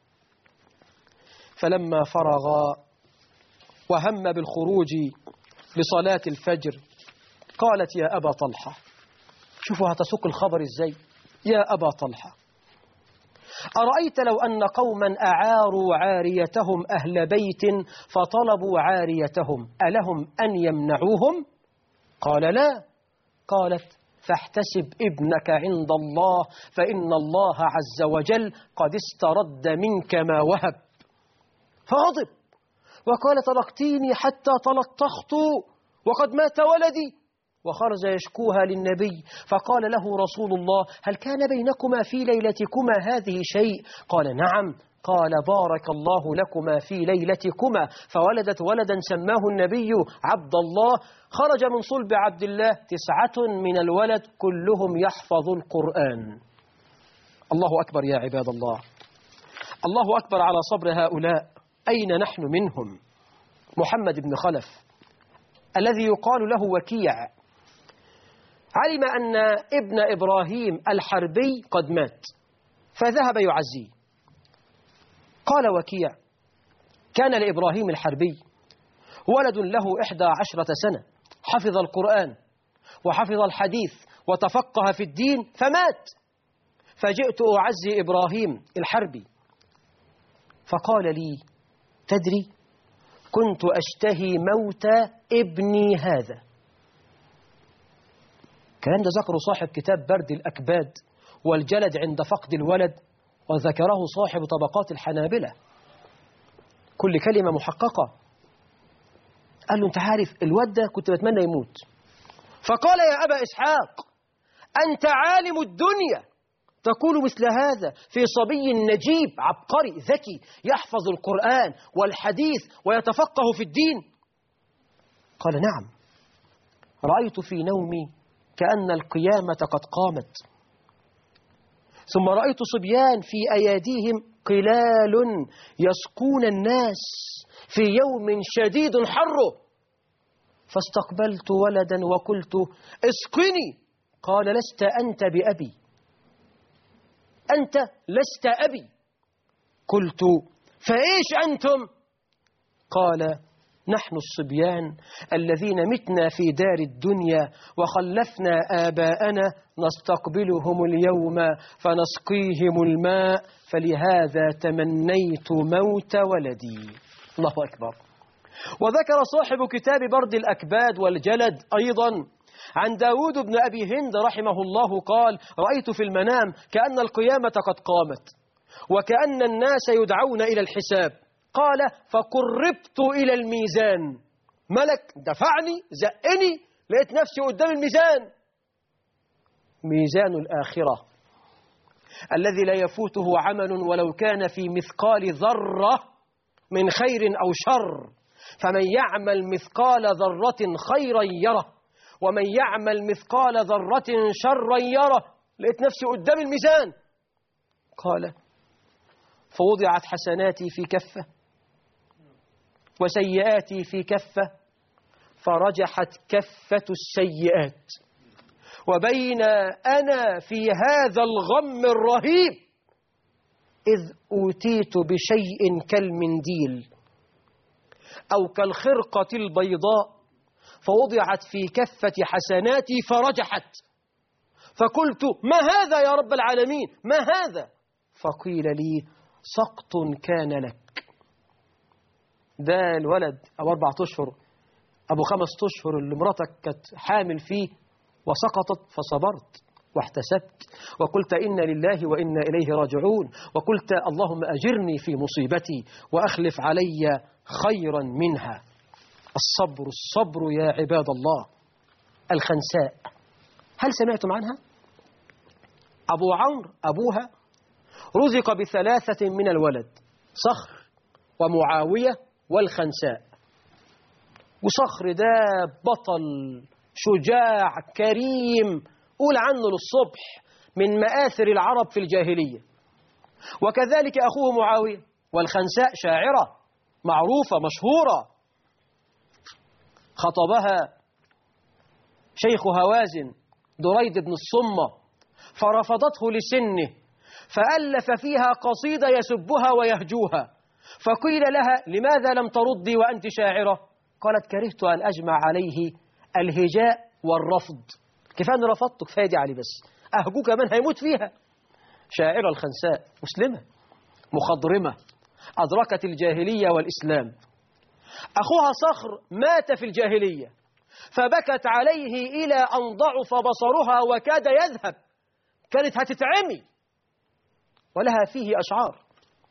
فلما فرغ وهم بالخروج لصلاة الفجر قالت يا أبا طلحة، شوفوا هتسوق الخبر إزاي، يا أبا طلحة أرأيت لو أن قوما أعاروا عاريتهم أهل بيت فطلبوا عاريتهم ألهم أن يمنعوهم؟ قال لا. قالت فاحتسب ابنك عند الله فإن الله عز وجل قد استرد منك ما وهب. فغضب وقال طلقتيني حتى تلطخت وقد مات ولدي، وخرج يشكوها للنبي. فقال له رسول الله هل كان بينكما في ليلتكما هذه شيء؟ قال نعم. قال بارك الله لكما في ليلتكما، فولدت ولدا سماه النبي عبد الله، خرج من صلب عبد الله تسعة من الولد كلهم يحفظ القرآن. الله أكبر يا عباد الله، الله أكبر على صبر هؤلاء. أين نحن منهم؟ محمد بن خلف الذي يقال له وكيع علم أن ابن إبراهيم الحربي قد مات فذهب يعزيه. قال وكيع كان لإبراهيم الحربي ولد له إحدى عشرة سنة، حفظ القرآن وحفظ الحديث وتفقه في الدين فمات، فجئت أعزي إبراهيم الحربي فقال لي تدري كنت أشتهي موت ابني هذا. كلام ده ذكره صاحب كتاب برد الأكباد والجلد عند فقد الولد، وذكره صاحب طبقات الحنابلة، كل كلمة محققة. قال له أنت عارف الواد ده كنت بتمنى يموت. فقال يا أبا إسحاق أنت عالم الدنيا تقول مثل هذا في صبي نجيب عبقري ذكي يحفظ القرآن والحديث ويتفقه في الدين؟ قال نعم، رأيت في نومي كأن القيامة قد قامت، ثم رأيت صبيان في أيديهم قلال يسقون الناس في يوم شديد حر، فاستقبلت ولدا وقلت اسقني. قال لست أنت بأبي، أنت لست أبي. قلت فإيش أنتم؟ قال نحن الصبيان الذين متنا في دار الدنيا وخلفنا آباءنا نستقبلهم اليوم فنسقيهم الماء، فلهذا تمنيت موت ولدي. الله أكبر. وذكر صاحب كتاب برد الأكباد والجلد أيضا عن داود بن أبي هند رحمه الله قال رأيت في المنام كأن القيامة قد قامت وكأن الناس يدعون إلى الحساب. قال فقربت إلى الميزان، ملك دفعني زقني لقيت نفسي قدام الميزان، ميزان الآخرة الذي لا يفوته عمل ولو كان في مثقال ذرة من خير أو شر، فمن يعمل مثقال ذرة خيرا يره ومن يعمل مثقال ذرة شرا يره. لقيت نفسي قدام الميزان. قال فوضعت حسناتي في كفة وسيئاتي في كفة، فرجحت كفة السيئات، وبين أنا في هذا الغم الرهيب إذ أوتيت بشيء كالمنديل أو كالخرقة البيضاء، فوضعت في كفة حسناتي فرجحت، فقلت ما هذا يا رب العالمين، ما هذا؟ فقيل لي سقط كان لك. ده الولد أو أربعة أشهر أبو خمس أشهر اللي مراتك كانت حامل فيه وسقطت، فصبرت واحتسبت وقلت إنا لله وإنا إليه راجعون، وقلت اللهم أجرني في مصيبتي وأخلف علي خيرا منها. الصبر الصبر يا عباد الله. الخنساء هل سمعتم عنها؟ أبو عمرو أبوها رزق بثلاثة من الولد، صخر ومعاوية والخنساء. وصخر ده بطل شجاع كريم قول عنه للصبح من مآثر العرب في الجاهلية. وكذلك أخوه معاوية، والخنساء شاعرة معروفة مشهورة خطبها شيخ هوازن دريد بن الصمة فرفضته لسنه، فألف فيها قصيدة يسبها ويهجوها، فقيل لها لماذا لم تردي وأنت شاعرة؟ قالت كرهت أن أجمع عليه الهجاء والرفض، كفاية أن رفضته كفاية دي علي بس، أهجوه كمان هيموت فيها. شاعرة الخنساء مسلمة مخضرمة أدركت الجاهلية والإسلام. أخوها صخر مات في الجاهلية فبكت عليه إلى أن ضعف بصرها وكاد يذهب، كانت هتتعمي، ولها فيه أشعار.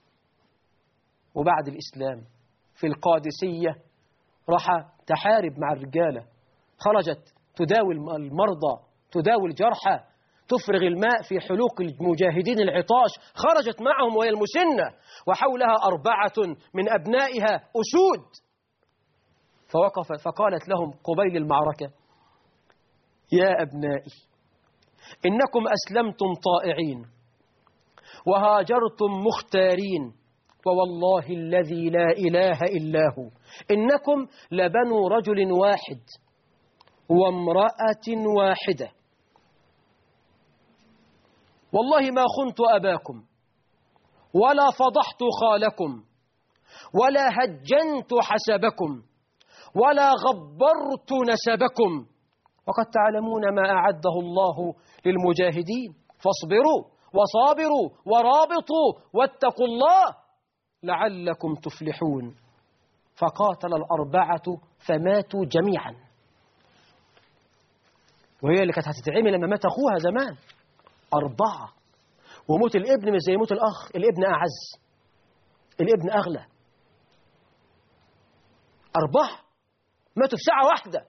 وبعد الإسلام في القادسية راح تحارب مع الرجالة، خرجت تداوي المرضى تداوي الجرحى تفرغ الماء في حلوق المجاهدين العطاش، خرجت معهم وهي المسنة وحولها أربعة من أبنائها أسود، فوقف فقالت لهم قبيل المعركة يا أبنائي إنكم أسلمتم طائعين وهاجرتم مختارين، ووالله الذي لا إله إلا هو إنكم لبنو رجل واحد وامرأة واحدة، والله ما خنت أباكم ولا فضحت خالكم ولا هجنت حسبكم ولا غبرت نسبكم، وقد تعلمون ما أعده الله للمجاهدين، فاصبروا وصابروا ورابطوا واتقوا الله لعلكم تفلحون. فقاتل الأربعة فماتوا جميعا، وهي اللي كانت هتتعمل لما مات أخوها زمان. أربعة، وموت الابن مش زي موت الأخ، الابن أعز، الابن أغلى. أربعة ماتوا في ساعة واحدة.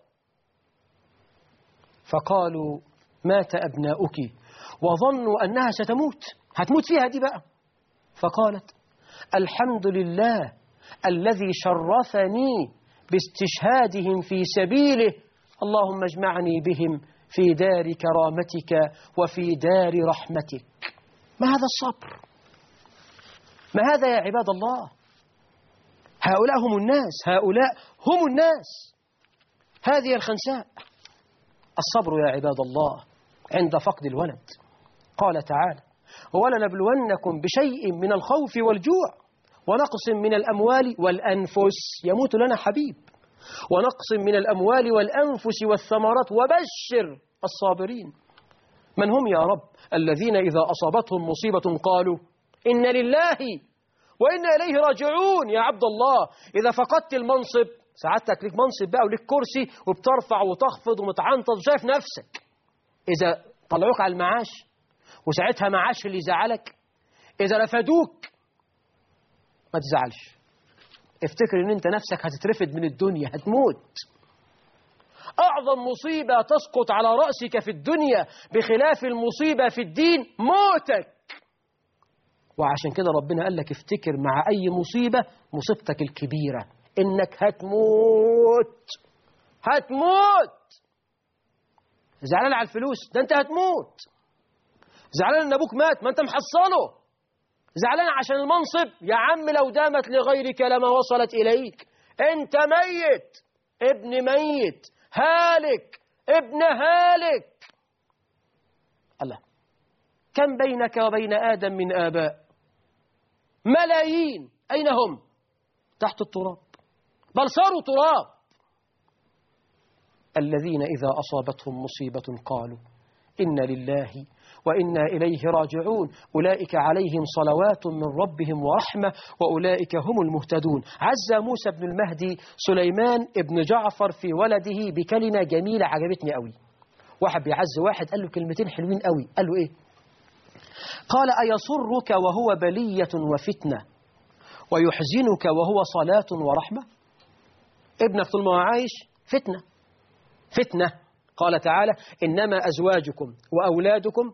فقالوا مات أبناؤك، وظنوا أنها ستموت، هتموت فيها دي بقى. فقالت الحمد لله الذي شرفني باستشهادهم في سبيله، اللهم اجمعني بهم في دار كرامتك وفي دار رحمتك. ما هذا الصبر؟ ما هذا يا عباد الله؟ هؤلاء هم الناس، هؤلاء هم الناس. هذه الخنساء. الصبر يا عباد الله عند فقد الولد. قال تعالى ولنبلونكم بشيء من الخوف والجوع ونقص من الأموال والأنفس، يموت لنا حبيب، ونقص من الأموال والأنفس والثمرات وبشر الصابرين. من هم يا رب؟ الذين إذا أصابتهم مصيبة قالوا إن لله وإنا إليه راجعون. يا عبد الله إذا فقدت المنصب، سعادتك لك منصب بقى ولك كرسي وبترفع وتخفض ومتعنطط وشايف نفسك، إذا طلعوك على المعاش وساعتها معاش اللي يزعلك، إذا رفدوك ما تزعلش، افتكر ان انت نفسك هتترفد من الدنيا، هتموت. أعظم مصيبة تسقط على رأسك في الدنيا بخلاف المصيبة في الدين موتك. وعشان كده ربنا قال لك افتكر مع أي مصيبة مصيبتك الكبيرة، إنك هتموت هتموت. زعلان على الفلوس، ده أنت هتموت. زعلان إن أبوك مات، ما أنت محصله. زعلان عشان المنصب، يا عم لو دامت لغيرك لما وصلت إليك. أنت ميت، ابن ميت، هالك، ابن هالك. الله، كم بينك وبين آدم من آباء؟ ملايين، أين هم؟ تحت التراب، بل صاروا تراب. الذين إذا أصابتهم مصيبة قالوا إنا لله وإنا إليه راجعون أولئك عليهم صلوات من ربهم ورحمة وأولئك هم المهتدون. عز موسى بن المهدي سليمان ابن جعفر في ولده بكلمة جميلة عجبتني قوي. واحد بيعز واحد قال له كلمتين حلوين قوي، قال له إيه؟ قال أيسرك وهو بلية وفتنة ويحزنك وهو صلاة ورحمة؟ ابنك طول ما هو عايش فتنة فتنة. قال تعالى إنما أزواجكم وأولادكم،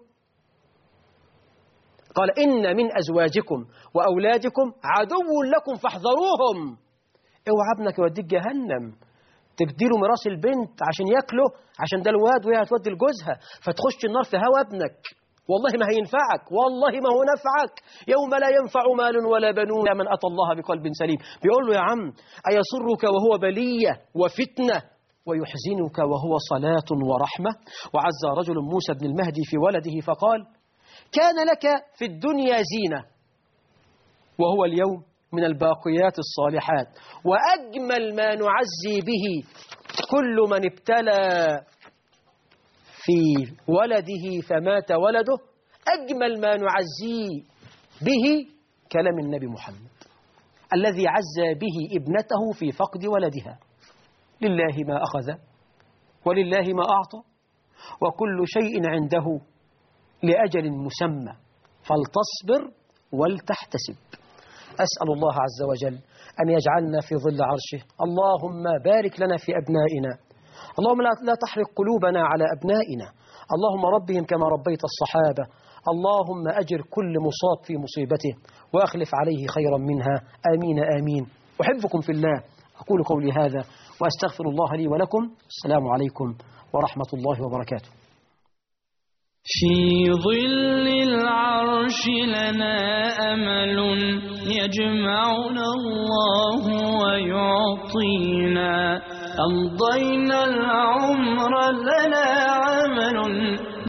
قال إن من أزواجكم وأولادكم عدو لكم فاحذروهم. اوعى ابنك يوديك جهنم تديله ميراث البنت عشان ياكله، عشان ده الواد وهي هتودي لجوزها، فتخش النار في هوا ابنك. والله ما هينفعك، والله ما هو نفعك. يوم لا ينفع مال ولا بنون من أتى الله بقلب سليم. بيقول له يا عم أيسرك وهو بلية وفتنة ويحزنك وهو صلاة ورحمة؟ وعز رجل موسى بن المهدي في ولده فقال كان لك في الدنيا زينة وهو اليوم من الباقيات الصالحات، وأجمل ما نعزي به كل من ابتلى في ولده فمات ولده، أجمل ما نعزي به كلام النبي محمد الذي عزى به ابنته في فقد ولدها. لله ما أخذ ولله ما أعطى وكل شيء عنده لأجل مسمى فلتصبر ولتحتسب. أسأل الله عز وجل أن يجعلنا في ظل عرشه. اللهم بارك لنا في أبنائنا، اللهم لا تحرق قلوبنا على أبنائنا، اللهم ربهم كما ربيت الصحابة، اللهم أجر كل مصاب في مصيبته وأخلف عليه خيرا منها، آمين آمين. أحبكم في الله، أقول قولي هذا وأستغفر الله لي ولكم. السلام عليكم ورحمة الله وبركاته. في ظل العرش لنا أمل يجمعنا الله ويعطينا، أمضينا العمر لنا عمل